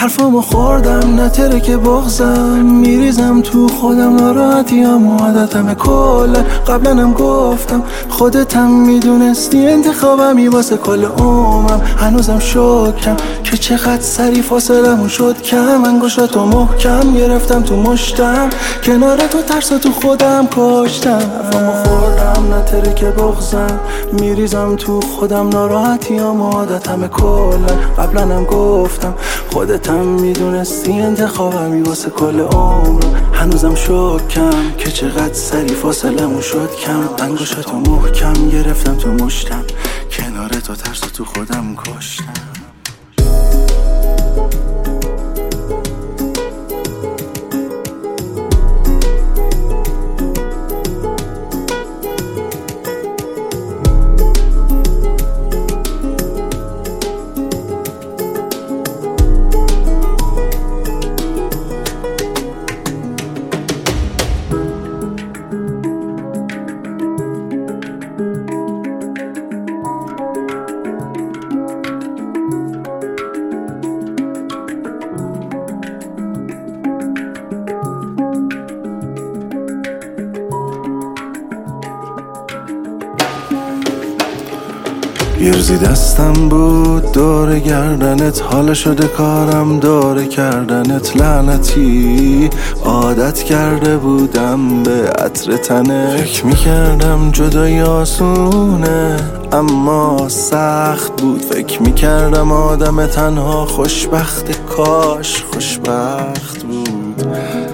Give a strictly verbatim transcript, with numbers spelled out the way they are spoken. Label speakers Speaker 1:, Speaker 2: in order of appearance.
Speaker 1: حرفامو خوردم نتره که بغزم، میریزم تو خودم ناراحتیام عادتمه کلا. قبلنم گفتم خودتم میدونستی انتخابمی واسه کل عمرم. هنوزم شکم که چقدر سری فاصلمون شد کم. انگشتاتو محکم گرفتم تو مشتم، کنار تو ترسا تو خودم کشتم. حرفامو خوردم نتره که بغزم، میریزم تو خودم ناراحتیام عادتمه کلا. قبلنم گفتم خودتم میدونستی انتخابمی واسه کل عمرم. هنوزم شکم که چقدر سری فاصلمون شد کم. انگشتاتو محکم گرفتم تو مشتم، کنار تو ترسا تو خودم کشتم. یه روزی دستم بود دور گردنت، حالا شده کارم دور کردنت. لعنتی عادت کرده بودم به عطر تنت. فکر میکردم جدایی آسونه اما سخت بود. فکر میکردم آدم تنها خوشبخت، کاش خوشبخت بود.